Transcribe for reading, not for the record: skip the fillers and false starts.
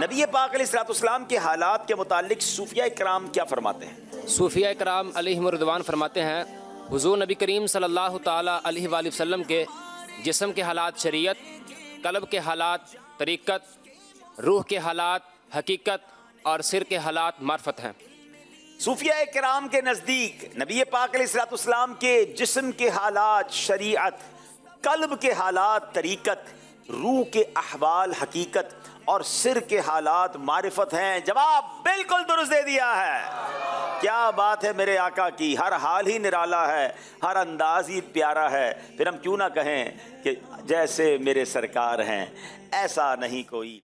नबी पाक अलैहिस्सलाम के हालात के मुतालिक सूफिया इकराम क्या फरमाते हैं? सूफिया इकराम अलैहिमुर्रिदवान फरमाते हैं, हुज़ूर नबी करीम सल्लल्लाहु ताला अलैहि वसल्लम के जिस्म के हालात शरीयत, कल्ब के हालात तरीक़त, रूह के हालात हकीकत और सिर के हालात मार्फत हैं। सूफिया इकराम के नज़दीक नबी पाक अलैहिस्सलाम के जिस्म के हालात शरीयत, कल्ब के हालात तरीक़त, रूह के अहवाल हकीकत और सिर के हालात मारिफत हैं। जवाब बिल्कुल दुरुस्त दे दिया है। क्या बात है मेरे आका की, हर हाल ही निराला है, हर अंदाज ही प्यारा है। फिर हम क्यों ना कहें कि जैसे मेरे सरकार हैं ऐसा नहीं कोई।